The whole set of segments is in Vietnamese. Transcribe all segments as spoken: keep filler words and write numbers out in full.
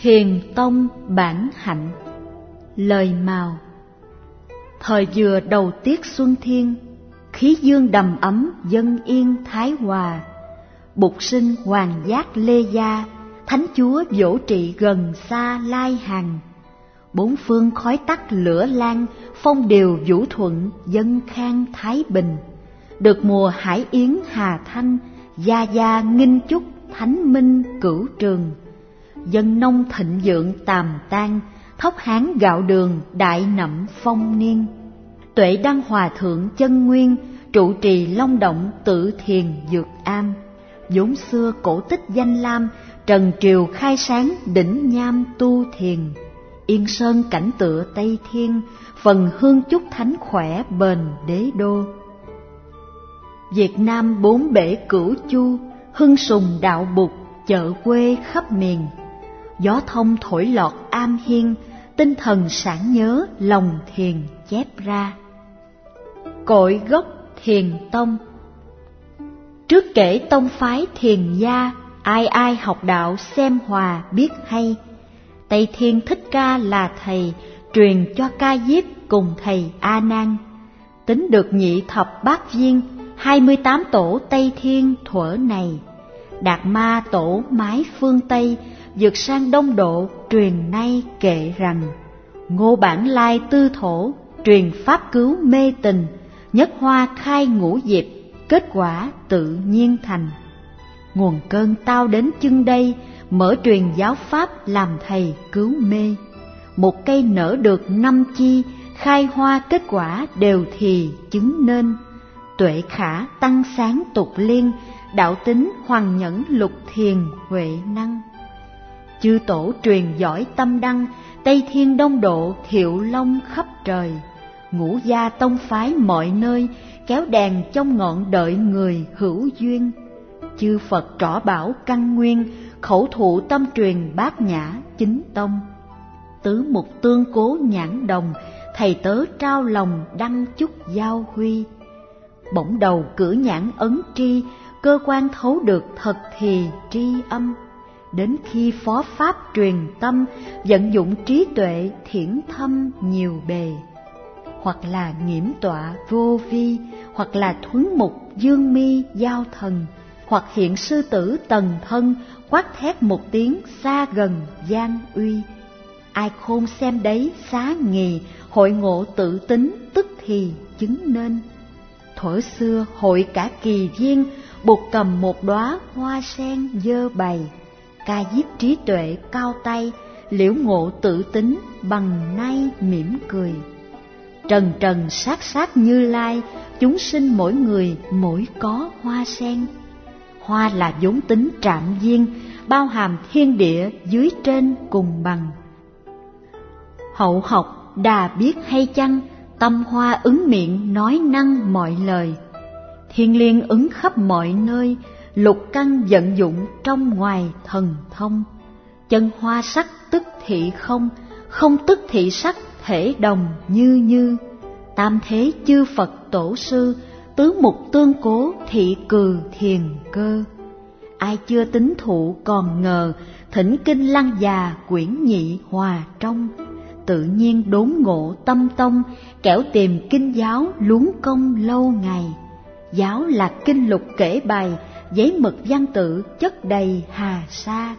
Thiền tông bản hạnh. Lời mào. Thời vừa đầu tiết xuân thiên, khí dương đầm ấm dân yên thái hòa. Bục sinh hoàng giác lê gia, thánh chúa dỗ trị gần xa lai hằng. Bốn phương khói tắt lửa lan, phong điều vũ thuận dân khang thái bình. Được mùa hải yến hà thanh, gia gia nghinh chúc thánh minh cửu trường. Dân nông thịnh vượng tàm tan, thóc hán gạo đường đại nậm phong niên. Tuệ đăng hòa thượng chân nguyên, trụ trì long động tự thiền dược am. vốn xưa cổ tích danh lam, trần triều khai sáng đỉnh nham tu thiền. Yên sơn cảnh tựa Tây Thiên, phần hương chúc thánh khỏe bền đế đô. Việt Nam bốn bể cửu chu, hưng sùng đạo Bụt chợ quê khắp miền. Gió thông thổi lọt am hiên, tinh thần sản nhớ lòng thiền chép ra. Cội gốc thiền tông. Trước kể tông phái thiền gia, ai ai học đạo xem hòa biết hay. Tây Thiên Thích Ca là thầy, truyền cho Ca Diếp cùng thầy A Nan. Tính được nhị thập bát viên, hai mươi tám tổ Tây Thiên thuở này. Đạt Ma tổ mái phương Tây, vượt sang Đông Độ truyền nay kệ rằng. Ngô Bản Lai tư thổ, truyền pháp cứu mê tình. Nhất hoa khai ngũ diệp, kết quả tự nhiên thành. Nguồn cơn tao đến chưng đây, mở truyền giáo pháp làm thầy cứu mê. Một cây nở được năm chi, khai hoa kết quả đều thì chứng nên. Tuệ khả tăng sáng tục liên, đạo tính hoàng nhẫn lục thiền huệ năng. Chư tổ truyền giỏi tâm đăng, Tây Thiên Đông Độ thiệu long khắp trời. Ngũ gia tông phái mọi nơi, kéo đèn trong ngọn đợi người hữu duyên. Chư Phật trỏ bảo căn nguyên, khẩu thụ tâm truyền bát nhã chính tông. Tứ mục tương cố nhãn đồng, thầy tớ trao lòng đăng chúc giao huy. Bỗng đầu cử nhãn ấn tri, cơ quan thấu được thật thì tri âm. Đến khi phó pháp truyền tâm, vận dụng trí tuệ thiển thâm nhiều bề. Hoặc là nghiễm tọa vô vi, hoặc là thuấn mục dương mi giao thần, hoặc hiện sư tử tần thân, quát thét một tiếng xa gần gian uy. Ai khôn xem đấy xá nghì, hội ngộ tự tính tức thì chứng nên. Thuở xưa hội cả kỳ viên, Bụt cầm một đóa hoa sen dơ bày. Ca Diếp trí tuệ cao tay, liễu ngộ tự tính bằng nay mỉm cười. Trần trần sát sát Như Lai, chúng sinh mỗi người mỗi có hoa sen. Hoa là vốn tính trạm duyên, bao hàm thiên địa dưới trên cùng bằng. Hậu học đà biết hay chăng, tâm hoa ứng miệng nói năng mọi lời. Thiên liên ứng khắp mọi nơi, lục căn vận dụng trong ngoài thần thông. Chân hoa sắc tức thị không, không tức thị sắc thể đồng như như. Tam thế chư Phật tổ sư, tứ mục tương cố thị cừ thiền cơ. Ai chưa tính thụ còn ngờ, thỉnh kinh lăng già quyển nhị hòa trong. Tự nhiên đốn ngộ tâm tông, kẻo tìm kinh giáo luống công lâu ngày. Giáo là kinh lục kể bài, giấy mực văn tự chất đầy hà sa.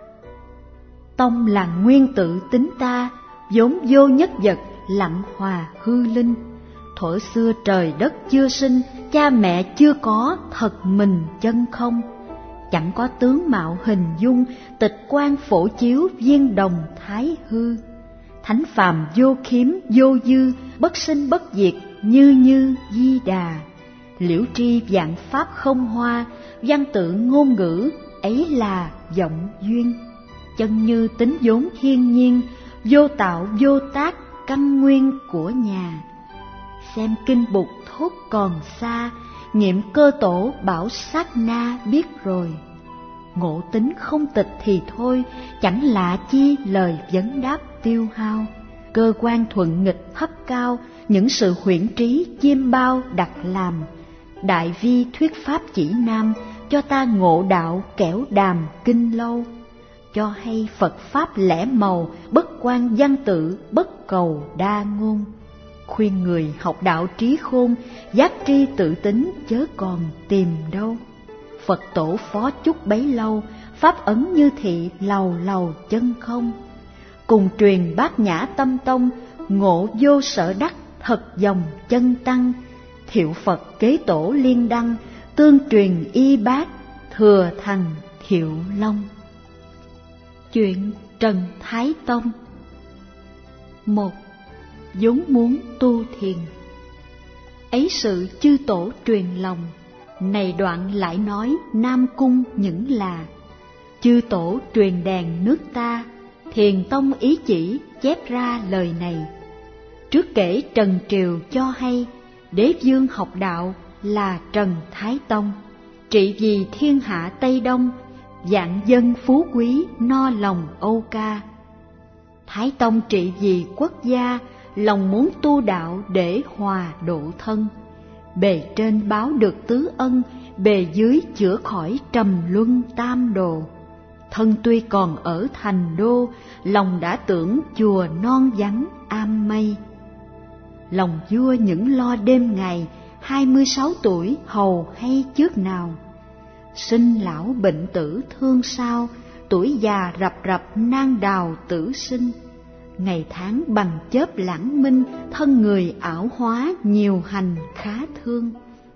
Tông là nguyên tự tính ta, vốn vô nhất vật lặng hòa hư linh. Thuở xưa trời đất chưa sinh, cha mẹ chưa có, thật mình chân không. Chẳng có tướng mạo hình dung, tịch quan phổ chiếu viên đồng thái hư. Thánh phàm vô khiếm vô dư, bất sinh bất diệt như như di đà. Liễu tri vạn pháp không hoa, văn tự ngôn ngữ ấy là vọng duyên. Chân như tính vốn thiên nhiên, vô tạo vô tác căn nguyên của nhà. Xem kinh Bụt thốt còn xa, nghiệm cơ tổ bảo sát na biết rồi. Ngộ tính không tịch thì thôi, chẳng lạ chi lời vấn đáp tiêu hao. Cơ quan thuận nghịch thấp cao, những sự huyễn trí chiêm bao đặt làm. Đại vi thuyết pháp chỉ nam, cho ta ngộ đạo kẻo đàm kinh lâu. cho hay Phật Pháp lẻ màu, bất quan văn tự, bất cầu đa ngôn. Khuyên người học đạo trí khôn, giác tri tự tính chớ còn tìm đâu. Phật tổ phó chúc bấy lâu, pháp ấn như thị lầu lầu chân không. Cùng truyền bát nhã tâm tông, ngộ vô sở đắc thật dòng chân tăng. Thiệu Phật kế tổ liên đăng, tương truyền y bát, thừa thành Thiệu Long. Chuyện Trần Thái Tông. Một, vốn muốn tu thiền. Ấy sự chư tổ truyền lòng, này đoạn lại nói Nam Cung những là. Chư tổ truyền đàn nước ta, Thiền Tông ý chỉ chép ra lời này. Trước kể Trần Triều cho hay, đế vương học đạo là Trần Thái Tông, trị vì thiên hạ Tây Đông, vạn dân phú quý no lòng âu ca. Thái Tông trị vì quốc gia, lòng muốn tu đạo để hòa độ thân. Bề trên báo được tứ ân, bề dưới chữa khỏi trầm luân tam đồ. Thân tuy còn ở thành đô, lòng đã tưởng chùa non vắng am mây. Lòng vua những lo đêm ngày, hai mươi sáu tuổi hầu hay trước nào. Sinh lão bệnh tử thương sao, tuổi già rập rập nan đào tử sinh. Ngày tháng bằng chớp lãng minh, thân người ảo hóa nhiều hành khá thương.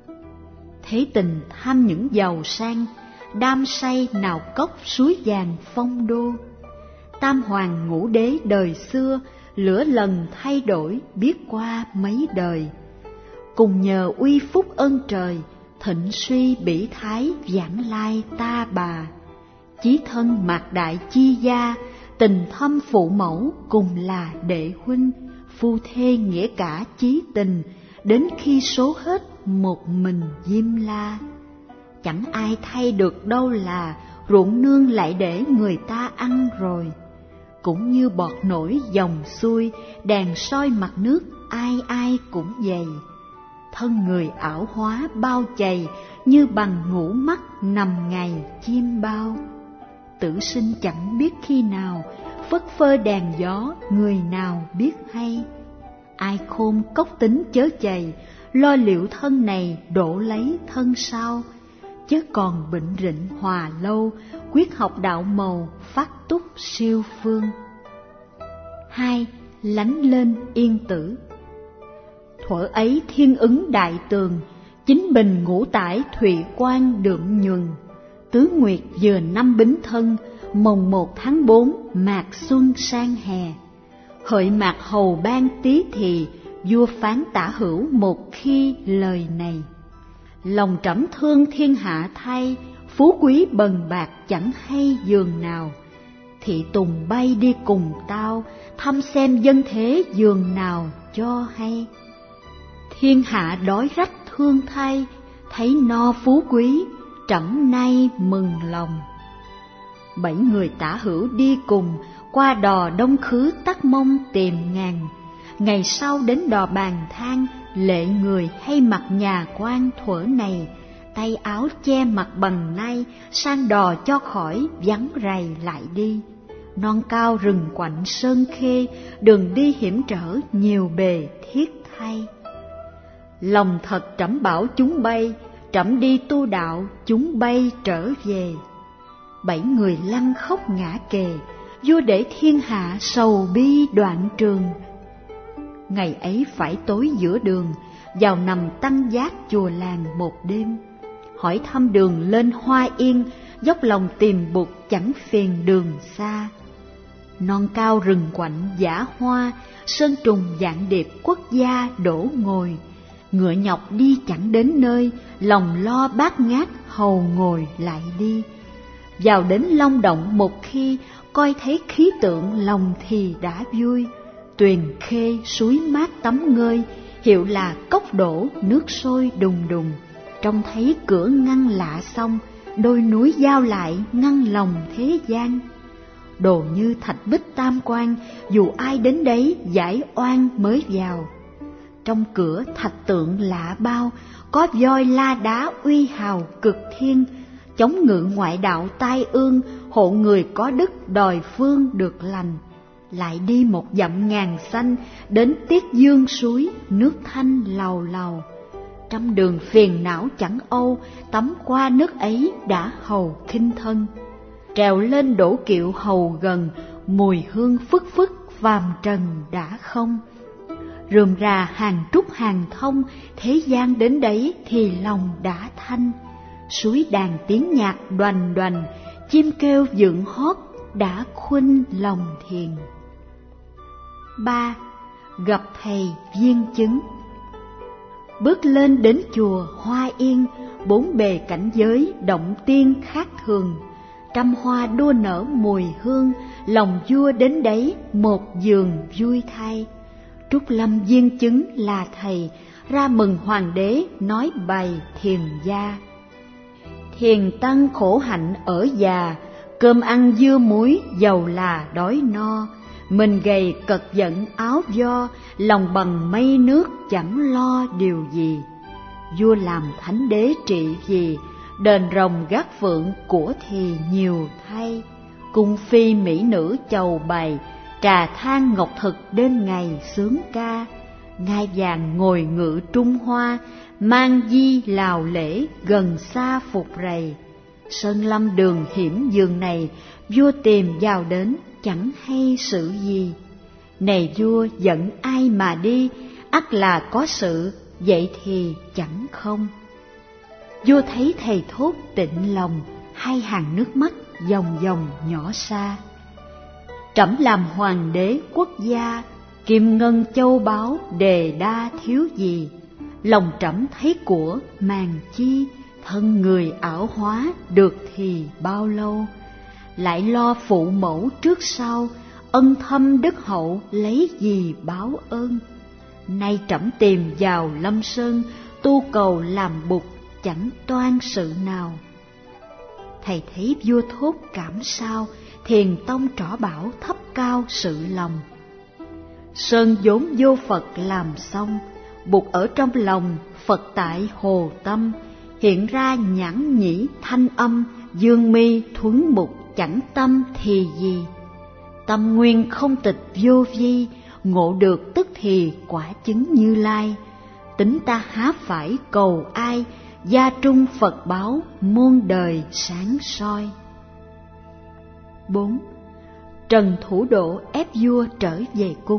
Thế tình tham những giàu sang, đam say nào cốc suối vàng phong đô. Tam hoàng ngũ đế đời xưa, lửa lần thay đổi biết qua mấy đời. Cùng nhờ uy phúc ơn trời, thịnh suy bỉ thái vãng lai ta bà. Chí thân mạc đại chi gia, tình thâm phụ mẫu cùng là đệ huynh. Phu thê nghĩa cả chí tình, đến khi số hết một mình Diêm La. Chẳng ai thay được đâu là, ruộng nương lại để người ta ăn rồi. Cũng như bọt nổi dòng xuôi, đàn soi mặt nước ai ai cũng vậy. Thân người ảo hóa bao chày, như bằng ngủ mắt nằm ngày chim bao. Tử sinh chẳng biết khi nào, phất phơ đàn gió người nào biết hay. Ai khôn cốc tính chớ chày, lo liệu thân này đổ lấy thân sau. Chớ còn bệnh rịnh hòa lâu, quyết học đạo màu phát túc siêu phương. Hai, lánh lên yên tử. Thuở ấy thiên ứng đại tường, chính bình ngũ tải thụy quan đượm nhuần. Tứ nguyệt vừa năm bính thân, mồng một tháng bốn mạt xuân sang hè. Hợi mạt hầu ban tí thì, vua phán tả hữu một khi lời này. Lòng trẫm thương thiên hạ thay, phú quý bần bạc chẳng hay giường nào. Thị tùng bay đi cùng tao, thăm xem dân thế giường nào cho hay. Thiên hạ đói rách thương thay, thấy no phú quý, trẫm nay mừng lòng. Bảy người tả hữu đi cùng, qua đò đông khứ Tắc Mông tìm ngàn. Ngày sau đến đò Bàn Thang, lệ người hay mặc nhà quan thuở này, tay áo che mặt bằng nay, sang đò cho khỏi vắng rầy lại đi. Non cao rừng quạnh sơn khê, đường đi hiểm trở nhiều bề thiết thay. Lòng thật trẫm bảo chúng bay, trẫm đi tu đạo chúng bay trở về. Bảy người lăn khóc ngã kề, vua để thiên hạ sầu bi đoạn trường. Ngày ấy phải tối giữa đường, vào nằm tăng giác chùa làng một đêm. Hỏi thăm đường lên Hoa Yên, dốc lòng tìm bụt chẳng phiền đường xa. Non cao rừng quạnh dã hoa, sơn trùng vạn điệp quốc gia đổ ngồi. Ngựa nhọc đi chẳng đến nơi, lòng lo bát ngát hầu ngồi lại đi. Vào đến Long Động một khi, coi thấy khí tượng lòng thì đã vui. Tuyền khê suối mát tắm ngơi, hiệu là cốc đổ nước sôi đùng đùng. Trông thấy cửa ngăn lạ xong, đôi núi giao lại ngăn lòng thế gian. Đồ như thạch bích tam quan, dù ai đến đấy giải oan mới vào. Trong cửa thạch tượng lạ bao, có voi la đá uy hào cực thiên, chống ngự ngoại đạo tai ương, hộ người có đức đòi phương được lành. Lại đi một dặm ngàn xanh, đến Tiết Dương suối, nước thanh làu làu. Trăm đường phiền não chẳng âu, tắm qua nước ấy đã hầu khinh thân. Trèo lên đổ kiệu hầu gần, mùi hương phức phức phàm trần đã không. Rườm rà hàng trúc hàng thông, thế gian đến đấy thì lòng đã thanh. Suối đàn tiếng nhạc đoành đoành, chim kêu dựng hót đã khuynh lòng thiền. ba. Gặp thầy viên chứng. Bước lên đến chùa Hoa Yên, bốn bề cảnh giới động tiên khác thường. Trăm hoa đua nở mùi hương, lòng vua đến đấy một giường vui thay. Trúc Lâm viên chứng là thầy, ra mừng hoàng đế nói bày thiền gia. Thiền tăng khổ hạnh ở già, cơm ăn dưa muối dầu là đói no. Mình gầy cật giận áo vo, lòng bằng mây nước chẳng lo điều gì. Vua làm thánh đế trị vì, đền rồng gác phượng của thì nhiều thay. Cung phi mỹ nữ chầu bày, trà than ngọc thực đêm ngày sướng ca. Ngai vàng ngồi ngự Trung Hoa, mang di lào lễ gần xa phục rầy. Sơn lâm đường hiểm giường này, vua tìm vào đến chẳng hay sự gì. Này vua dẫn ai mà đi, ắt là có sự, vậy thì chẳng không. Vua thấy thầy thốt tịnh lòng, hai hàng nước mắt dòng dòng nhỏ xa. Trẫm làm hoàng đế quốc gia, kim ngân châu báu đề đa thiếu gì. Lòng trẫm thấy của màng chi, thân người ảo hóa được thì bao lâu. Lại lo phụ mẫu trước sau, ân thâm đức hậu lấy gì báo ơn. Nay trẫm tìm vào Lâm Sơn, tu cầu làm bụt chẳng toan sự nào. Thầy thấy vua thốt cảm sao, thiền tông trỏ bảo thấp cao sự lòng. Sơn vốn vô Phật làm xong, bụt ở trong lòng, Phật tại hồ tâm. Hiện ra nhãn nhĩ thanh âm, dương mi thuấn mục chẳng tâm thì gì. Tâm nguyên không tịch vô vi, ngộ được tức thì quả chứng Như Lai. Tính ta há phải cầu ai, gia trung Phật báo muôn đời sáng soi. bốn. Trần Thủ Độ ép vua trở về cung.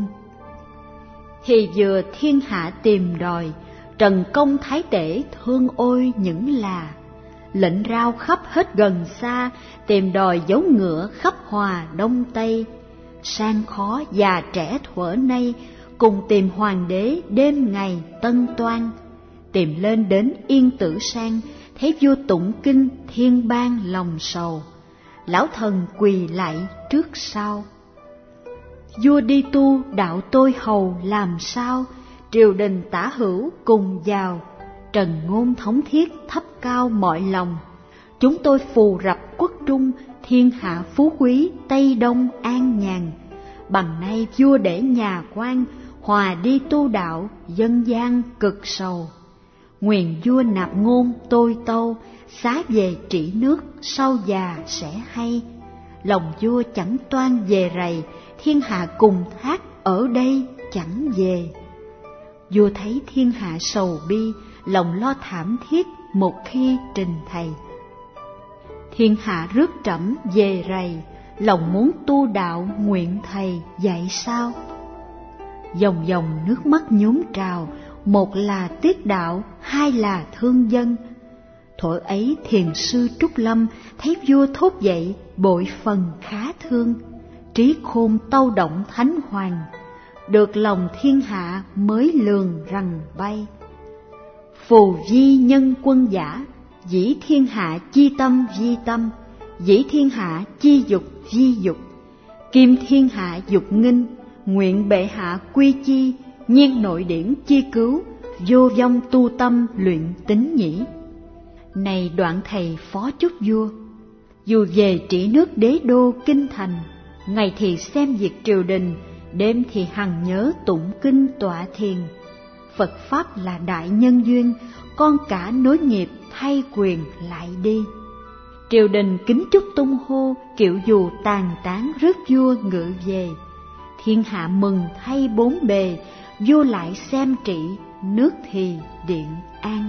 Thì vừa thiên hạ tìm đòi, Trần Công Thái Tể thương ôi những là. Lệnh rao khắp hết gần xa, tìm đòi dấu ngựa khắp Hòa Đông Tây. Sang khó già trẻ thuở nay, cùng tìm hoàng đế đêm ngày tân toan. Tìm lên đến Yên Tử Sang, thấy vua tụng kinh thiên bang lòng sầu. Lão thần quỳ lại trước sau. Vua đi tu đạo tôi hầu làm sao, triều đình tả hữu cùng vào. Trần ngôn thống thiết thấp cao mọi lòng, chúng tôi phù rập quốc trung, thiên hạ phú quý Tây Đông an nhàn. Bằng nay vua để nhà quan, hòa đi tu đạo dân gian cực sầu. Nguyện vua nạp ngôn tôi tâu, xá về trị nước sau già sẽ hay. Lòng vua chẳng toan về rầy, thiên hạ cùng thác ở đây chẳng về. Vua thấy thiên hạ sầu bi, lòng lo thảm thiết một khi trình thầy. Thiên hạ rước trẫm về rầy, lòng muốn tu đạo nguyện thầy dạy sao. Dòng dòng nước mắt nhốn trào, một là tiết đạo, hai là thương dân. Thuở ấy thiền sư Trúc Lâm thấy vua thốt dậy, bội phần khá thương. Trí khôn tâu động thánh hoàng, được lòng thiên hạ mới lường rằng bay. Phù vi nhân quân giả, dĩ thiên hạ chi tâm vi tâm, dĩ thiên hạ chi dục vi dục. Kim thiên hạ dục nghinh, nguyện bệ hạ quy chi, nhiên nội điển chi cứu, vô vong tu tâm luyện tính nhĩ. Này đoạn thầy phó chúc vua, dù về trị nước đế đô kinh thành, ngày thì xem việc triều đình, đêm thì hằng nhớ tụng kinh tọa thiền. Phật Pháp là đại nhân duyên, con cả nối nghiệp thay quyền lại đi. triều đình kính chúc tung hô, kiệu dù tàn tán rước vua ngự về. Thiên hạ mừng thay bốn bề, vua lại xem trị, nước thì điện an.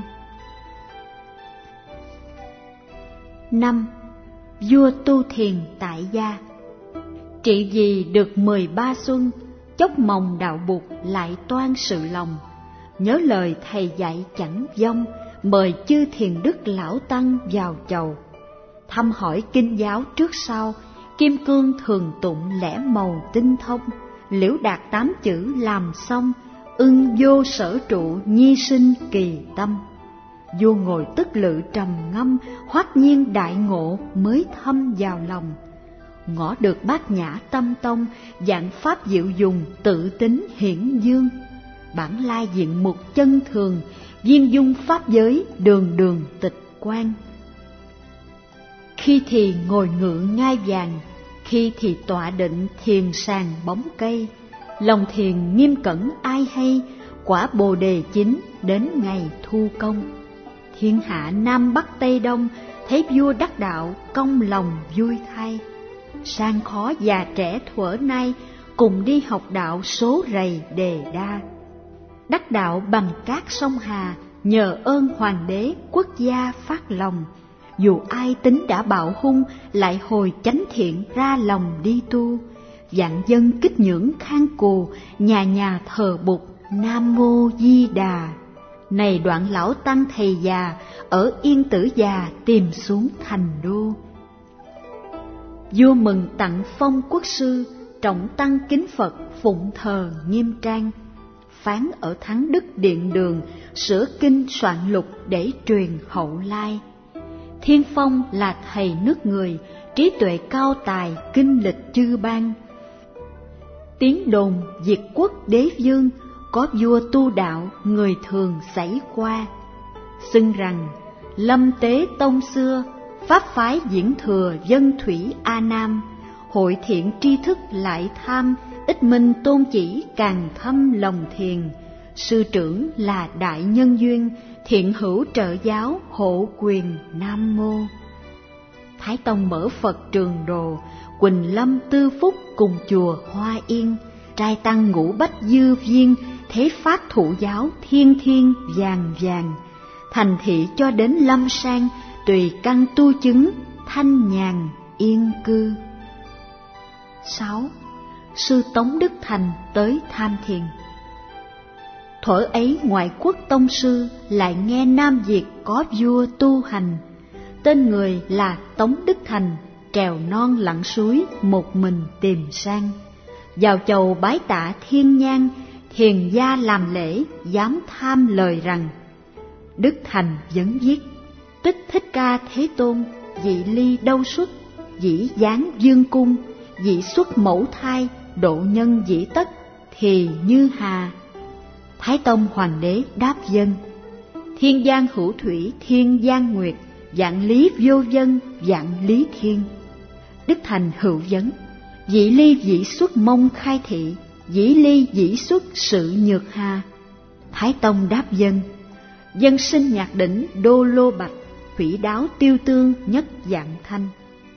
Năm. Vua tu thiền tại gia. Trị vì được mười ba xuân, chốc mồng đạo Bụt lại toan sự lòng. Nhớ lời thầy dạy chẳng vong, mời chư thiền đức lão tăng vào chầu. Thăm hỏi kinh giáo trước sau, kim cương thường tụng lẽ màu tinh thông. Liễu đạt tám chữ làm xong, ưng vô sở trụ nhi sinh kỳ tâm. Vua ngồi tức lự trầm ngâm, hoát nhiên đại ngộ mới thâm vào lòng. Ngõ được bát nhã tâm tông, dạng pháp diệu dùng tự tính hiển dương. Bản lai diện mục chân thường, viên dung pháp giới đường đường tịch quan. Khi thì ngồi ngự ngai vàng, khi thì tọa định thiền sàng bóng cây. Lòng thiền nghiêm cẩn ai hay, quả bồ đề chín đến ngày thu công. Thiên hạ Nam Bắc Tây Đông, thấy vua đắc đạo công lòng vui thay. Sang khó già trẻ thuở nay, cùng đi học đạo số rầy đề đa. Đắc đạo bằng cát sông Hà, nhờ ơn hoàng đế quốc gia phát lòng. Dù ai tính đã bạo hung, lại hồi chánh thiện ra lòng đi tu. Vạn dân kích nhưỡng khang cù, nhà nhà thờ Bụt Nam Mô Di Đà. Này đoạn lão tăng thầy già, ở Yên Tử già tìm xuống thành đô. Vua mừng tặng phong quốc sư, trọng tăng kính Phật phụng thờ nghiêm trang. Phán ở Thắng Đức Điện Đường, sửa kinh soạn lục để truyền hậu lai. Thiên Phong là thầy nước người, trí tuệ cao tài, kinh lịch chư bang. Tiếng đồn diệt quốc đế vương, có vua tu đạo người thường xảy qua. Xưng rằng Lâm Tế Tông xưa, pháp phái diễn thừa dân thủy A Nam. Hội thiện tri thức lại tham, ít minh tôn chỉ càng thâm lòng thiền. Sư trưởng là đại nhân duyên, thiện hữu trợ giáo hộ quyền Nam Mô. Thái Tông mở Phật trường đồ, Quỳnh Lâm Tư Phúc cùng chùa Hoa Yên. Trai tăng ngũ bách dư viên, thế phát thụ giáo thiên thiên vàng vàng. Thành thị cho đến lâm sang, tùy căn tu chứng thanh nhàn yên cư. Sáu. Sư Tống Đức Thành tới tham thiền. Thuở ấy ngoại quốc tông sư lại nghe Nam Việt có vua tu hành. Tên người là Tống Đức Thành, trèo non lặn suối một mình tìm sang. Vào chầu bái tạ thiên nhang, thiền gia làm lễ dám tham lời rằng: Đức Thành vấn viết, Tích Thích Ca Thế Tôn, dị ly đâu xuất, dĩ giáng dương cung, dĩ xuất mẫu thai, độ nhân dĩ tất, thì như hà. Thái Tông hoàng đế đáp dân: Thiên giang hữu thủy, thiên giang nguyệt, vạn lý vô vân, vạn lý thiên. Đức Thành hữu vấn: Dĩ ly dĩ xuất mông khai thị, dĩ ly dĩ xuất sự nhược hà. Thái Tông đáp dân: Dân sinh nhạc đỉnh đô lô bạch, thủy đáo tiêu tương nhất dạng thanh.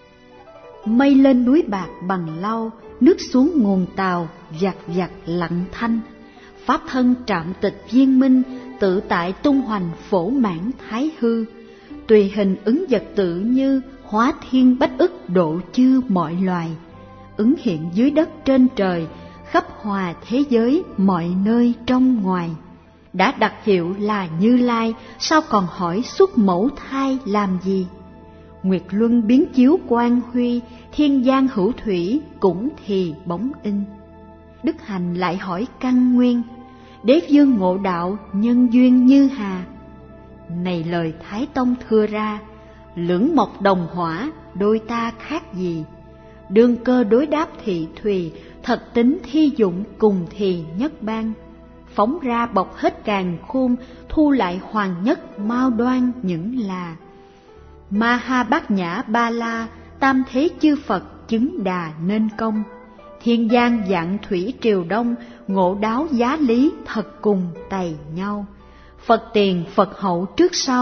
Mây lên núi bạc bằng lau, nước xuống nguồn tàu vặt vặt lặng thanh. Pháp thân trạm tịch viên minh, tự tại tung hoành phổ mãn thái hư. Tùy hình ứng vật tự như, hóa thiên bách ức độ chư mọi loài. Ứng hiện dưới đất trên trời, khắp hòa thế giới mọi nơi trong ngoài. Đã đặt hiệu là Như Lai, sao còn hỏi xuất mẫu thai làm gì? Nguyệt luân biến chiếu quang huy, thiên giang hữu thủy cũng thì bóng in. Đức Hành lại hỏi căn nguyên, đế vương ngộ đạo nhân duyên như hà. Này lời Thái Tông thưa ra, lưỡng mộc đồng hỏa, đôi ta khác gì? Đương cơ đối đáp thị thùy, thật tính thi dụng cùng thì nhất ban. Phóng ra bọc hết càn khôn, thu lại hoàng nhất mau đoan những là. Ma ha bát nhã ba la, tam thế chư Phật chứng đà nên công. Thiên giang vạn thủy triều đông, ngộ đáo giá lý thật cùng tày nhau. Phật tiền Phật hậu trước sau,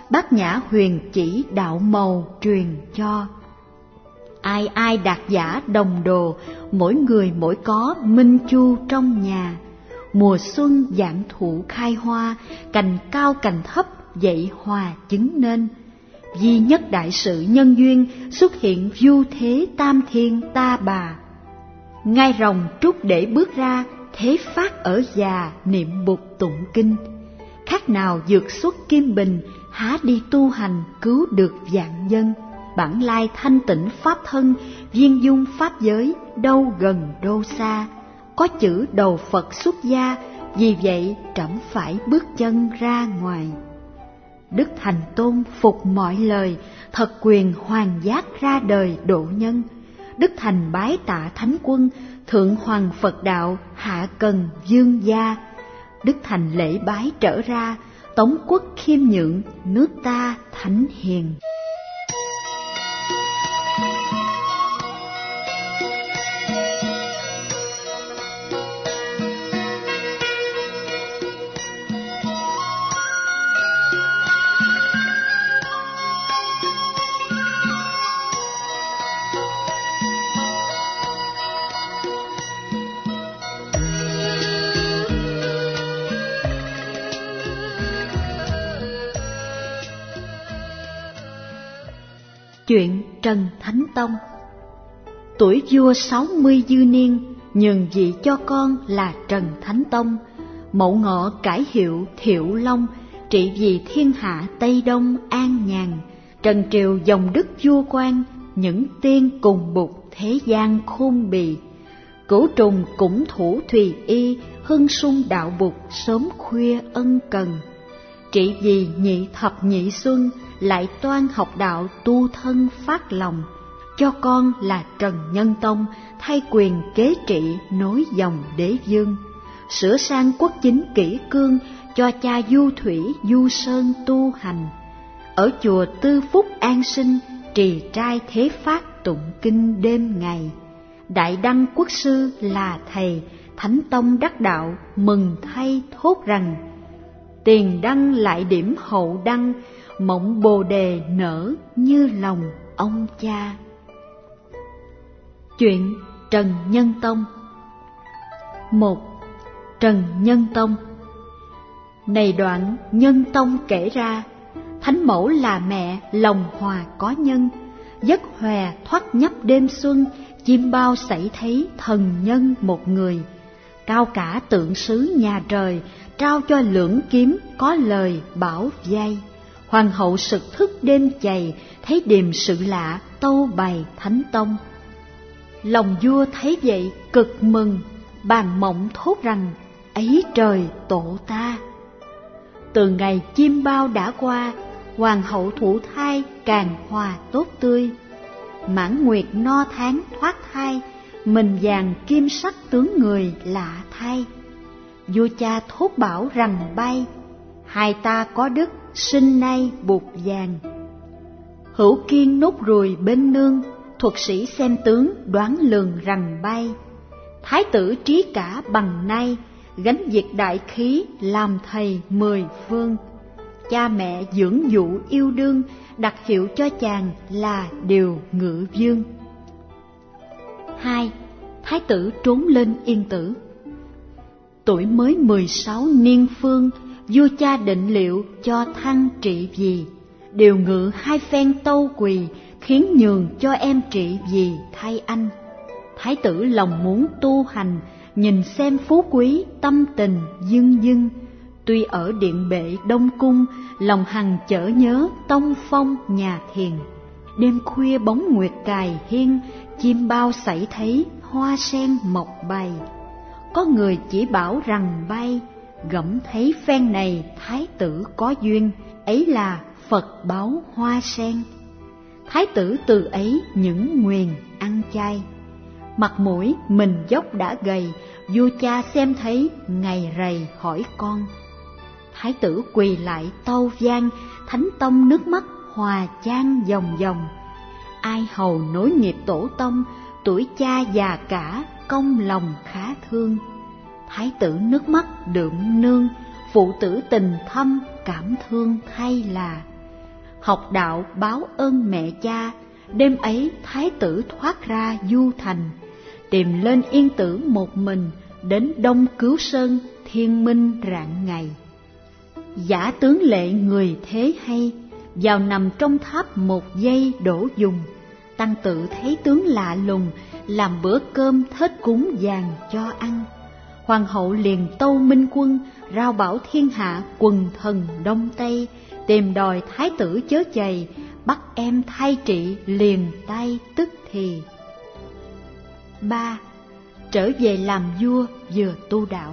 Bát Nhã huyền chỉ đạo màu truyền cho. Ai ai đạt giả đồng đồ, mỗi người mỗi có minh chu trong nhà. Mùa xuân giảng thụ khai hoa, cành cao cành thấp dậy hòa chứng nên. Duy nhất đại sự nhân duyên, xuất hiện du thế tam thiên ta bà. Ngai rồng trúc để bước ra, thế phát ở già niệm bụt tụng kinh. Khác nào dược xuất kim bình, há đi tu hành cứu được vạn dân. Bản lai thanh tịnh pháp thân, viên dung pháp giới, đâu gần đâu xa. Có chữ đầu Phật xuất gia, vì vậy trẫm phải bước chân ra ngoài. Đức Thành Tôn phục mọi lời, thật quyền hoàng giác ra đời độ nhân. Đức Thành bái tạ Thánh Quân, thượng hoàng Phật đạo, hạ cần dương gia. Đức Thành lễ bái trở ra, tống quốc khiêm nhượng, nước ta thánh hiền. Chuyện Trần Thánh Tông. Tuổi vua sáu mươi dư niên, nhường vị cho con là Trần Thánh Tông. Mậu Ngọ cải hiệu Thiệu Long, trị vì thiên hạ Tây Đông an nhàn. Trần triều dòng đức vua quan, những tiên cùng bục thế gian khôn bì. Cửu trùng cũng thủ thùy y, hưng sung đạo bục sớm khuya ân cần. Trị vì nhị thập nhị xuân, lại toan học đạo tu thân phát lòng. Cho con là Trần Nhân Tông, thay quyền kế trị nối dòng đế vương. Sửa sang quốc chính kỷ cương, cho cha Du Thủy Du Sơn tu hành. Ở chùa Tư Phúc an sinh, trì trai thế phát tụng kinh đêm ngày. Đại đăng quốc sư là thầy, Thánh Tông đắc đạo mừng thay thốt rằng. Tiền đăng lại điểm hậu đăng, mộng bồ đề nở như lòng ông cha. Chuyện Trần Nhân Tông. Một. Trần Nhân Tông. Này đoạn Nhân Tông kể ra, Thánh mẫu là mẹ lòng hòa có nhân. Giấc hòe thoát nhấp đêm xuân, chim bao xảy thấy thần nhân một người. Cao cả tượng sứ nhà trời, trao cho lưỡng kiếm có lời bảo vay. Hoàng hậu sực thức đêm chày, thấy điềm sự lạ tâu bày Thánh Tông. Lòng vua thấy vậy cực mừng, bàn mộng thốt rằng ấy trời tổ ta. Từ ngày chim bao đã qua, hoàng hậu thụ thai càng hòa tốt tươi. Mãn nguyệt no tháng thoát thai, mình vàng kim sắc tướng người lạ thay. Vua cha thốt bảo rằng bay, hai ta có đức sinh nay bụt vàng. Hữu kiên nốt ruồi bên nương, thuật sĩ xem tướng đoán lường rằng bay. Thái tử trí cả bằng nay, gánh việc đại khí làm thầy mười phương. Cha mẹ dưỡng dụ yêu đương, đặt hiệu cho chàng là Điều Ngự Vương. Hai. Thái tử trốn lên Yên Tử. Tuổi mới mười sáu niên phương, vua cha định liệu cho thăng trị vì. Điều Ngự hai phen tâu quỳ, khiến nhường cho em trị vì thay anh. Thái tử lòng muốn tu hành, nhìn xem phú quý tâm tình dưng dưng. Tuy ở điện bệ Đông Cung, lòng hằng chở nhớ tông phong nhà thiền. Đêm khuya bóng nguyệt cài hiên, chim bao xảy thấy hoa sen mọc bày. Có người chỉ bảo rằng bay, gẫm thấy phen này thái tử có duyên, ấy là Phật báo hoa sen. Thái tử từ ấy những nguyền ăn chay. Mặt mũi mình dốc đã gầy, vua cha xem thấy ngày rày hỏi con. Thái tử quỳ lại tâu vang, Thánh Tông nước mắt hòa chan dòng dòng. Ai hầu nối nghiệp tổ tông, tuổi cha già cả công lòng khá thương. Thái tử nước mắt đượm nương, phụ tử tình thâm cảm thương thay là. học đạo báo ơn mẹ cha. Đêm ấy thái tử thoát ra du thành, tìm lên Yên Tử một mình, đến Đông Cứu Sơn, thiên minh rạng ngày. Giả tướng lệ người thế hay, vào nằm trong tháp một giây đổ dùng. Tăng tự thấy tướng lạ lùng, làm bữa cơm thết cúng vàng cho ăn. Hoàng hậu liền tâu minh quân, rao bảo thiên hạ quần thần Đông Tây, tìm đòi thái tử chớ chày, bắt em thay trị liền tay tức thì. Ba. Trở về làm vua vừa tu đạo.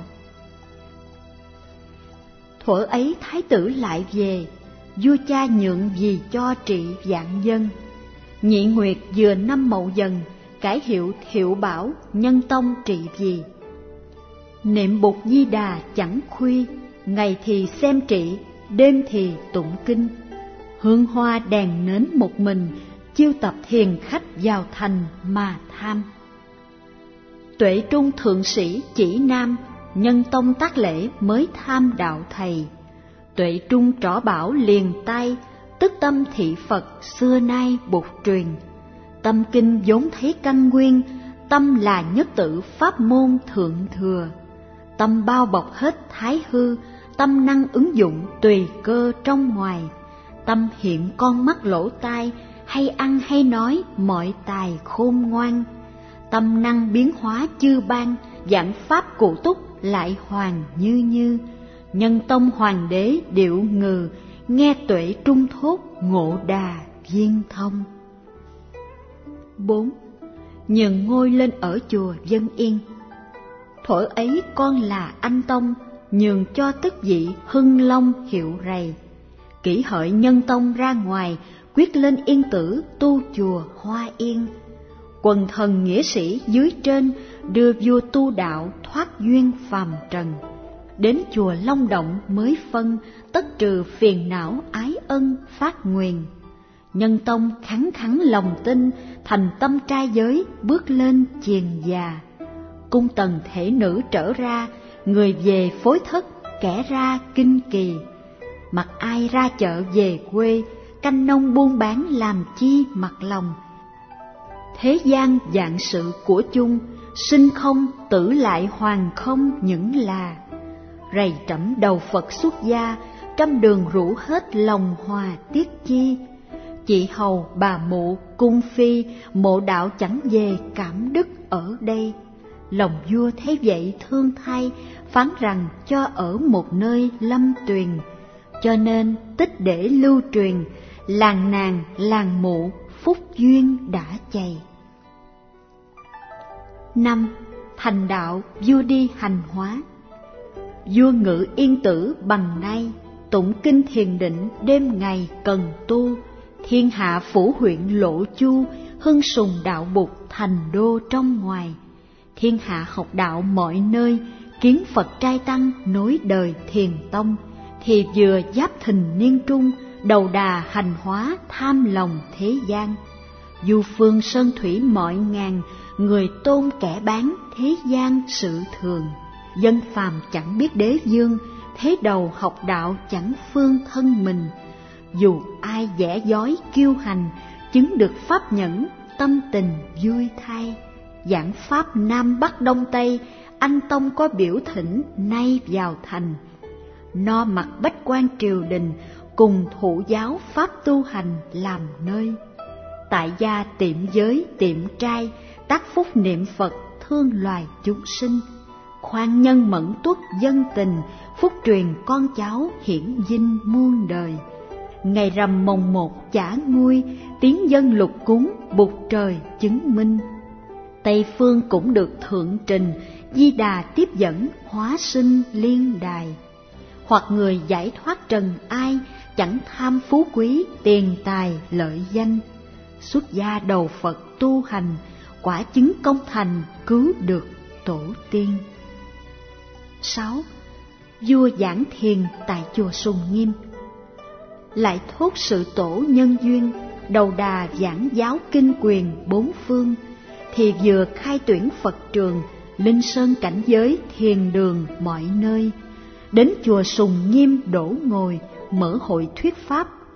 Thuở ấy thái tử lại về, vua cha nhượng gì cho trị vạn dân. Nhị Nguyệt vừa năm Mậu Dần, cải hiệu Thiệu Bảo, nhân tông trị vì. Niệm Bụt Di Đà chẳng khuya, ngày thì xem trị, đêm thì tụng kinh. Hương hoa đèn nến một mình, chiêu tập thiền khách vào thành mà tham. Tuệ trung thượng sĩ chỉ nam, nhân tông tác lễ mới tham đạo thầy. Tuệ trung trỏ bảo liền tay, tức tâm thị Phật xưa nay Bụt truyền. Tâm kinh vốn thấy căn nguyên, tâm là nhất tự pháp môn thượng thừa. Tâm bao bọc hết thái hư, tâm năng ứng dụng tùy cơ trong ngoài. Tâm hiện con mắt lỗ tai, hay ăn hay nói mọi tài khôn ngoan. Tâm năng biến hóa chư ban, giảng pháp cụ túc lại hoàng như như. Nhân tông hoàng đế điệu ngừ, nghe tuệ trung thốt ngộ đà viên thông. Bốn. Nhường ngôi lên ở chùa Vân Yên. Thuở ấy con là anh tông, nhường cho tức vị Hưng Long hiệu rầy. Kỷ hợi nhân tông ra ngoài, quyết lên Yên Tử tu chùa Hoa Yên. Quần thần nghĩa sĩ dưới trên, đưa vua tu đạo thoát duyên phàm trần. Đến chùa Long Động mới phân, tất trừ phiền não ái ân phát nguyền. Nhân tông khắng khắng lòng tin, thành tâm trai giới bước lên chiền già. Cung tần thể nữ trở ra, người về phối thất, kẻ ra kinh kỳ. Mặc ai ra chợ về quê, canh nông buôn bán làm chi mặc lòng. Thế gian vạn sự của chung, sinh không tử lại hoàng không những là. Rầy trẫm đầu Phật xuất gia, trăm đường rủ hết lòng hòa tiết chi. Chị hầu bà mụ cung phi, mộ đạo chẳng về cảm đức ở đây. Lòng vua thấy vậy thương thay, phán rằng cho ở một nơi lâm tuyền. Cho nên tích để lưu truyền, làng nàng làng mụ phúc duyên đã chày. Năm. Thành đạo vua đi hành hóa. Vua ngự Yên Tử bằng nay, tụng kinh thiền định đêm ngày cần tu. Thiên hạ phủ huyện lộ chu, hưng sùng đạo Bụt thành đô trong ngoài. Thiên hạ học đạo mọi nơi, kiến Phật trai tăng nối đời thiền tông. Thì vừa giáp thìn niên trung, đầu đà hành hóa tham lòng thế gian. Du phương sơn thủy mọi ngàn, người tôn kẻ bán thế gian sự thường. Dân phàm chẳng biết đế dương, thế đầu học đạo chẳng phương thân mình. Dù ai vẽ dói kiêu hành, chứng được pháp nhẫn, tâm tình vui thay. Giảng pháp Nam Bắc Đông Tây, anh tông có biểu thỉnh nay vào thành. No mặt bách quan triều đình, cùng thụ giáo pháp tu hành làm nơi. Tại gia tiệm giới tiệm trai, tác phúc niệm Phật thương loài chúng sinh. Khoan nhân mẫn tuất dân tình, phúc truyền con cháu hiển vinh muôn đời. Ngày rằm mồng một chả nguôi, tiếng dân lục cúng Bụt trời chứng minh. Tây phương cũng được thượng trình, Di Đà tiếp dẫn hóa sinh liên đài. Hoặc người giải thoát trần ai, chẳng tham phú quý tiền tài lợi danh. Xuất gia đầu Phật tu hành, quả chứng công thành cứu được tổ tiên. Sáu. Vua giảng thiền tại chùa Sùng Nghiêm. Lại thốt sự tổ nhân duyên, đầu đà giảng giáo kinh quyền bốn phương. Thì vừa khai tuyển Phật trường, linh sơn cảnh giới thiền đường mọi nơi. Đến chùa Sùng Nghiêm đổ ngồi, mở hội thuyết pháp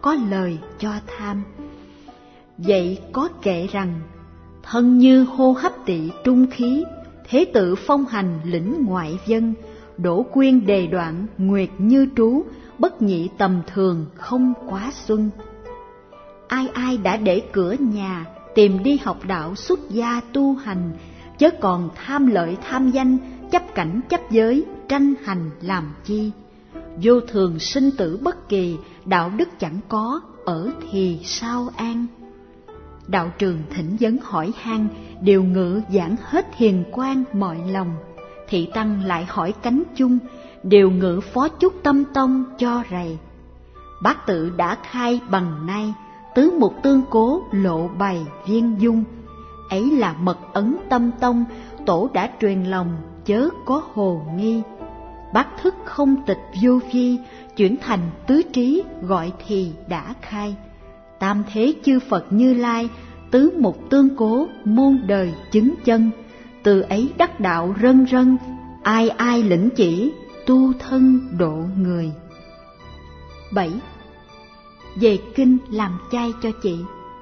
có lời cho tham. Vậy có kệ rằng, thân như hô hấp tỵ trung khí, thế tự phong hành lĩnh ngoại dân, đổ quyên đề đoạn nguyệt như trú, bất nhị tầm thường không quá xuân. Ai ai đã để cửa nhà, tìm đi học đạo xuất gia tu hành, chớ còn tham lợi tham danh, chấp cảnh chấp giới, tranh hành làm chi. Vô thường sinh tử bất kỳ, đạo đức chẳng có, ở thì sao an. Đạo trường thỉnh vấn hỏi han, điều ngự giảng hết hiền quan mọi lòng. Thị tăng lại hỏi cánh chung, điều ngự phó chúc tâm tông cho rầy. Bát tự đã khai bằng nay, tứ mục tương cố lộ bày viên dung. Ấy là mật ấn tâm tông, tổ đã truyền lòng, chớ có hồ nghi. Bát thức không tịch vô vi, chuyển thành tứ trí gọi thì đã khai. Tam thế chư Phật Như Lai, tứ mục tương cố môn đời chứng chân. Từ ấy đắc đạo rân rân, ai ai lĩnh chỉ, tu thân độ người. Bảy. Về kinh làm chay cho chị.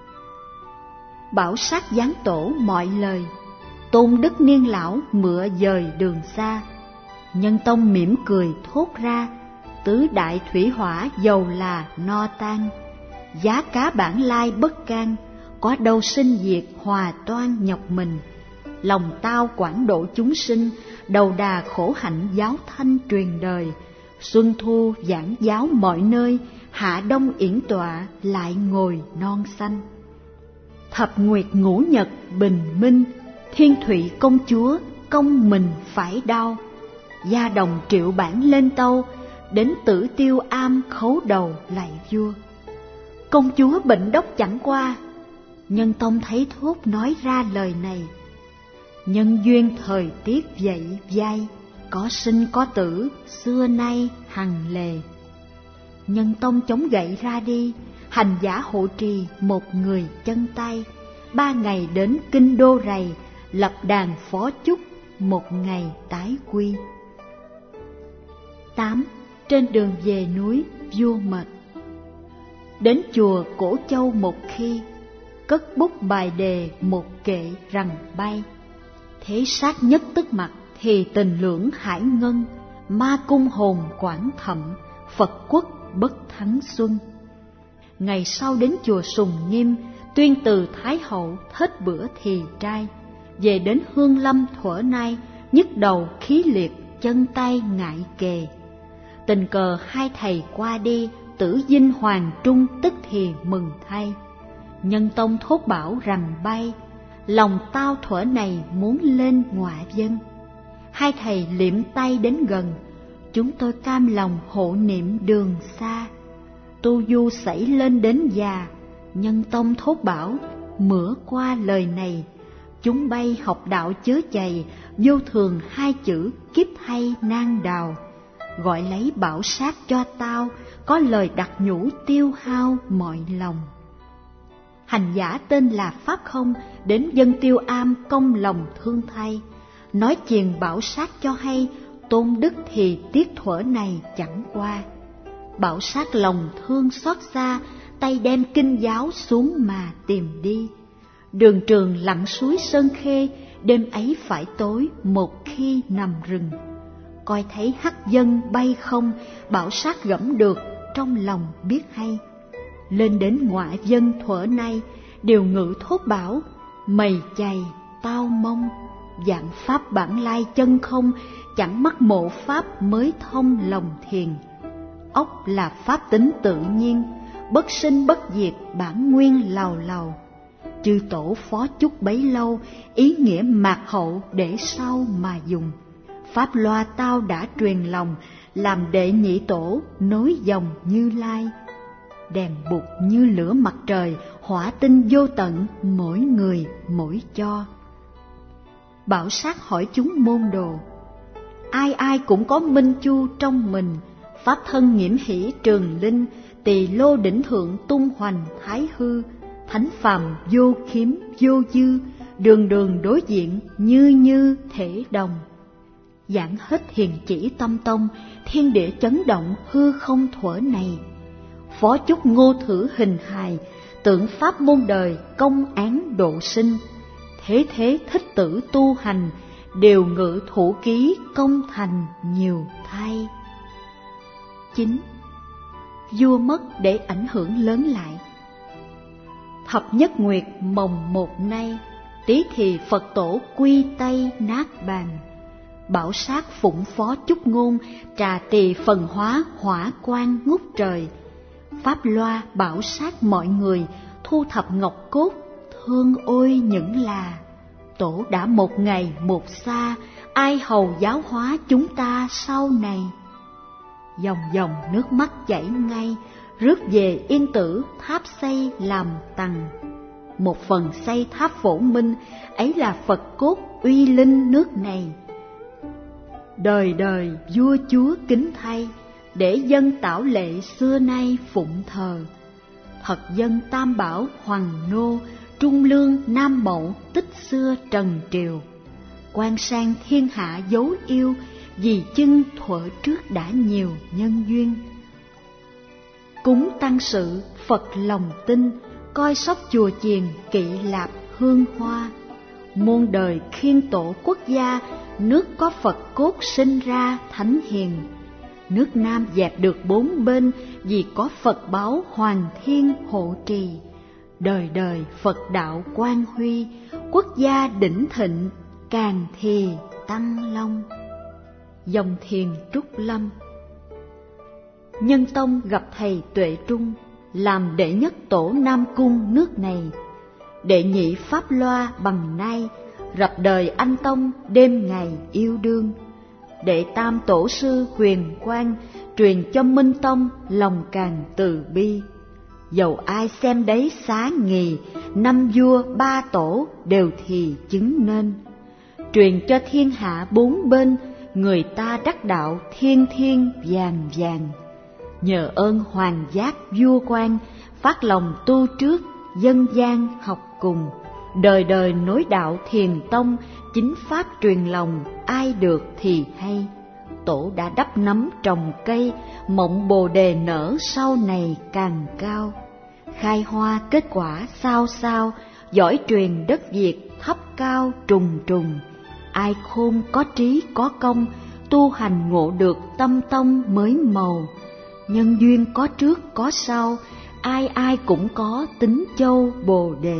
Bảo sát giáng tổ mọi lời, tôn đức niên lão mựa dời đường xa. Nhân tông mỉm cười thốt ra, tứ đại thủy hỏa dầu là no tan. Giá cá bản lai bất can, có đâu sinh diệt hòa toan nhọc mình. Lòng tao quảng độ chúng sinh, đầu đà khổ hạnh giáo thanh truyền đời. Xuân thu giảng giáo mọi nơi, hạ đông yển tọa lại ngồi non xanh. Thập nguyệt ngũ nhật bình minh, thiên thủy công chúa công mình phải đau. Gia đồng triệu bản lên tâu, đến Tử Tiêu am khấu đầu lạy vua. Công chúa bệnh đốc chẳng qua, Nhân tông thấy thốt nói ra lời này. Nhân duyên thời tiết vậy vai, có sinh có tử, xưa nay hằng lề. Nhân tông chống gậy ra đi, hành giả hộ trì một người chân tay. Ba ngày đến kinh đô rầy, lập đàn phó chúc, một ngày tái quy. Tám. Trên đường về núi vua mệt. Đến chùa Cổ Châu một khi, cất bút bài đề một kệ rằng bay. Thế sát nhất tức mặt thì tình lưỡng hải ngân, ma cung hồn quảng thậm, Phật quốc bất thắng xuân. Ngày sau đến chùa Sùng Nghiêm, tuyên từ Thái hậu hết bữa thì trai. Về đến Hương Lâm thuở nay, nhức đầu khí liệt, chân tay ngại kề. Tình cờ hai thầy qua đi, Tử Dinh Hoàng Trung tức thì mừng thay. Nhân tông thốt bảo rằng bay, lòng tao thuở này muốn lên ngoại dân. Hai thầy liệm tay đến gần, chúng tôi cam lòng hộ niệm đường xa. Tu du xảy lên đến già, Nhân tông thốt bảo, mửa qua lời này. Chúng bay học đạo chớ chày, vô thường hai chữ kiếp hay nan đào. Gọi lấy bảo sát cho tao, có lời đặt nhủ tiêu hao mọi lòng. Hành giả tên là Pháp Không, đến Dân Tiêu Am công lòng thương thay. Nói chiền bảo sát cho hay, tôn đức thì tiết thuở này chẳng qua. Bảo sát lòng thương xót xa, tay đem kinh giáo xuống mà tìm đi. Đường trường lặn suối Sơn Khê, đêm ấy phải tối một khi nằm rừng. Coi thấy hắc dân bay không, bảo sát gẫm được, trong lòng biết hay. Lên đến ngoại dân thuở nay, điều ngự thốt bảo, mày chày tao mong. Dạng pháp bản lai chân không, chẳng mắc mộ pháp mới thông lòng thiền. Ốc là pháp tính tự nhiên, bất sinh bất diệt bản nguyên lào lào. Chư tổ phó chúc bấy lâu, ý nghĩa mạc hậu để sau mà dùng. Pháp loa tao đã truyền lòng, làm đệ nhị tổ nối dòng Như Lai. Đèn bụt như lửa mặt trời, hỏa tinh vô tận, mỗi người mỗi cho. Bảo sát hỏi chúng môn đồ, ai ai cũng có minh chu trong mình. Pháp thân nhiễm hỷ trường linh, tỳ lô đỉnh thượng tung hoành thái hư. Thánh phàm vô khiếm vô dư, đường đường đối diện như như thể đồng. Giảng hết hiền chỉ tâm tông, thiên địa chấn động hư không thuở này. phó chúc Ngô Thử hình hài, tưởng pháp môn đời công án độ sinh. Thế thế thích tử tu hành, đều ngự thủ ký công thành nhiều thay. Chín. Vua mất để ảnh hưởng lớn lại. Thập nhất nguyệt mồng một nay, Tý thì Phật tổ quy tây nát bàn. Bảo sát phụng phó chúc ngôn, trà tỳ phần hóa hỏa quang ngút trời. Pháp loa bảo sát mọi người, thu thập ngọc cốt, thương ôi những là. Tổ đã một ngày một xa, ai hầu giáo hóa chúng ta sau này. Dòng dòng nước mắt chảy ngay, rước về Yên Tử tháp xây làm tầng. Một phần xây tháp Phổ Minh, ấy là Phật cốt uy linh nước này. Đời đời vua chúa kính thay, để dân tảo lệ xưa nay phụng thờ. Thật dân tam bảo hoàng nô, trung lương nam mậu tích xưa trần triều. Quan sang thiên hạ dấu yêu, vì chưng thuở trước đã nhiều nhân duyên. Cúng tăng sự Phật lòng tin, coi sóc chùa chiền kỵ lạp hương hoa. Muôn đời khiên tổ quốc gia, nước có Phật cốt sinh ra thánh hiền. Nước Nam dẹp được bốn bên, vì có Phật báo hoàng thiên hộ trì. Đời đời Phật đạo quang huy, quốc gia đỉnh thịnh, càng thì tăng long. Dòng thiền Trúc Lâm. Nhân tông gặp thầy Tuệ Trung, làm đệ nhất tổ Nam Cung nước này. Đệ nhị Pháp Loa bằng nay, rập đời anh tông đêm ngày yêu đương. Đệ tam tổ sư Huyền Quang, truyền cho Minh Tông lòng càng từ bi. Dầu ai xem đấy xá nghì, năm vua ba tổ đều thì chứng nên. Truyền cho thiên hạ bốn bên, người ta đắc đạo thiên thiên vàng vàng. Nhờ ơn hoàng giác vua quan, phát lòng tu trước, dân gian học cùng. Đời đời nối đạo thiền tông, chính pháp truyền lòng, ai được thì hay. Tổ đã đắp nấm trồng cây, mộng bồ đề nở sau này càng cao. Khai hoa kết quả sao sao, giỏi truyền đất Việt thấp cao trùng trùng. Ai khôn có trí có công, tu hành ngộ được tâm tông mới màu. Nhân duyên có trước có sau, ai ai cũng có tính châu bồ đề.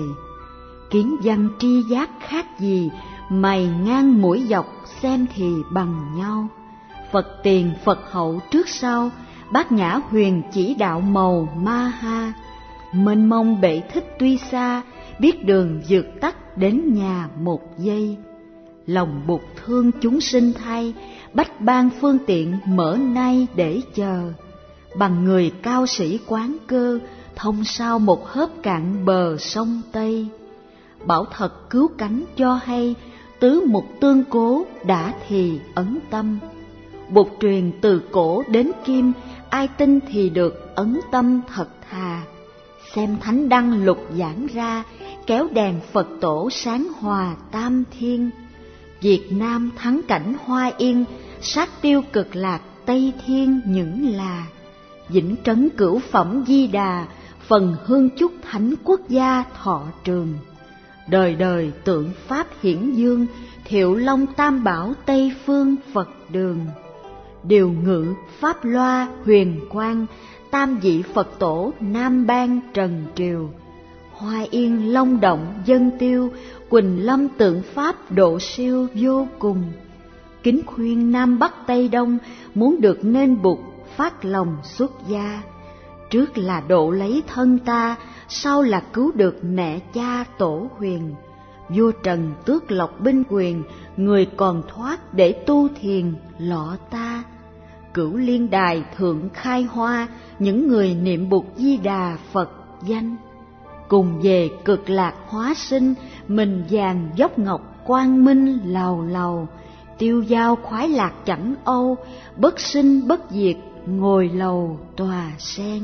Kiến văn tri giác khác gì, mày ngang mũi dọc xem thì bằng nhau. Phật tiền Phật hậu trước sau, bát nhã huyền chỉ đạo màu ma ha. Mênh mông bể thích tuy xa, biết đường vượt tắt đến nhà một giây. Lòng bụt thương chúng sinh thay, bách ban phương tiện mở nay để chờ. Bằng người cao sĩ quán cơ, thông sao một hớp cạn bờ sông Tây. Bảo thật cứu cánh cho hay, tứ mục tương cố đã thì ấn tâm. Bụt truyền từ cổ đến kim, ai tin thì được ấn tâm thật thà. Xem thánh đăng lục giảng ra, kéo đèn Phật tổ sáng hòa tam thiên. Việt Nam thắng cảnh Hoa Yên, sát tiêu cực lạc Tây Thiên những là. Vĩnh trấn cửu phẩm Di Đà, phần hương chúc thánh quốc gia thọ trường. Đời đời tượng Pháp hiển dương, Thiệu Long Tam Bảo Tây Phương Phật đường. Điều ngự Pháp Loa Huyền Quang, tam vị Phật tổ Nam Ban Trần Triều. Hoa Yên Long Động Dân Tiêu, Quỳnh Lâm tượng Pháp độ siêu vô cùng. Kính khuyên Nam Bắc Tây Đông, muốn được nên Bụt phát lòng xuất gia. Trước là độ lấy thân ta, sau là cứu được mẹ cha tổ huyền. Vua Trần tước lộc binh quyền, người còn thoát để tu thiền lọ ta. Cửu Liên Đài thượng khai hoa, những người niệm Bụt Di Đà Phật danh. Cùng về cực lạc hóa sinh, mình vàng dốc ngọc quang minh lầu lầu. Tiêu dao khoái lạc chẳng âu, bất sinh bất diệt ngồi lầu tòa sen.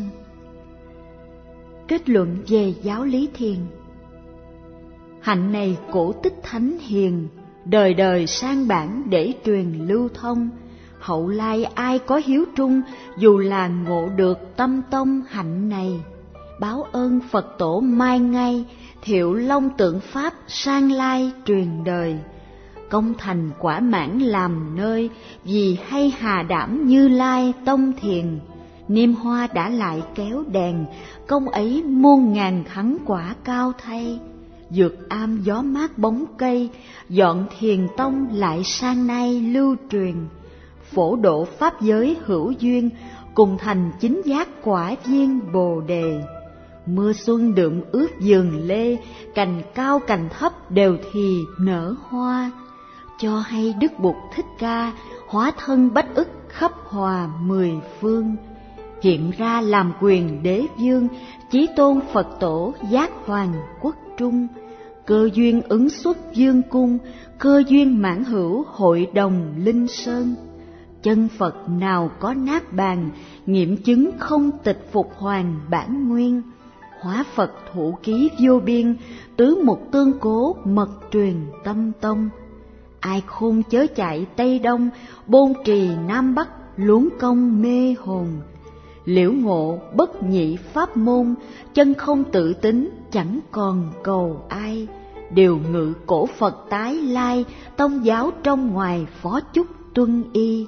Kết luận về giáo lý thiền. Hạnh này cổ tích thánh hiền, đời đời sang bản để truyền lưu thông. hậu lai ai có hiếu trung, dù là ngộ được tâm tông hạnh này. Báo ơn Phật tổ mai ngay, thiệu long tượng Pháp sang lai truyền đời. Công thành quả mãn làm nơi, vì hay hà đảm Như Lai tông thiền. Niêm hoa đã lại kéo đèn, công ấy muôn ngàn thắng quả cao thay. Dược am gió mát bóng cây, dọn thiền tông lại sang nay lưu truyền. Phổ độ pháp giới hữu duyên, cùng thành chính giác quả viên Bồ Đề. Mưa xuân đượm ướt vườn lê, cành cao cành thấp đều thì nở hoa. Cho hay Đức Bụt Thích Ca, hóa thân bách ức khắp hòa mười phương. Hiện ra làm quyền đế vương, Chí tôn Phật tổ giác hoàng quốc trung. Cơ duyên ứng xuất dương cung, cơ duyên mãn hữu hội đồng linh sơn. Chân Phật nào có nát bàn, nghiệm chứng không tịch phục hoàn bản nguyên. Hóa Phật thủ ký vô biên, tứ mục tương cố mật truyền tâm tông. Ai khôn chớ chạy Tây Đông, bôn trì Nam Bắc luống công mê hồn. Liễu ngộ bất nhị pháp môn, chân không tự tính chẳng còn cầu ai. Điều ngự cổ Phật tái lai, tông giáo trong ngoài phó chúc tuân y.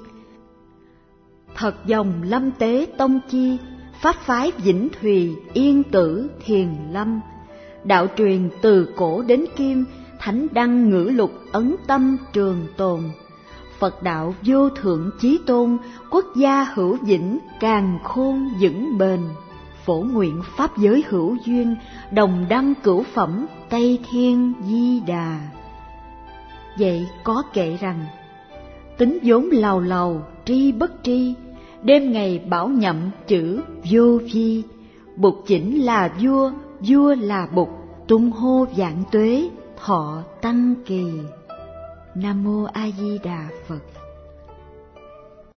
Thật dòng lâm tế tông chi, pháp phái vĩnh thùy yên tử thiền lâm. Đạo truyền từ cổ đến kim, thánh đăng ngữ lục ấn tâm trường tồn. Phật đạo vô thượng chí tôn, quốc gia hữu vĩnh càn khôn vững bền. Phổ nguyện pháp giới hữu duyên, đồng đăng cửu phẩm Tây Thiên Di Đà. Vậy có kệ rằng, tính vốn lầu lầu tri bất tri, đêm ngày bảo nhậm chữ vô vi. Bụt chỉnh là vua, vua là Bụt, tung hô vạn tuế thọ tăng kỳ. Nam mô A Di Đà Phật.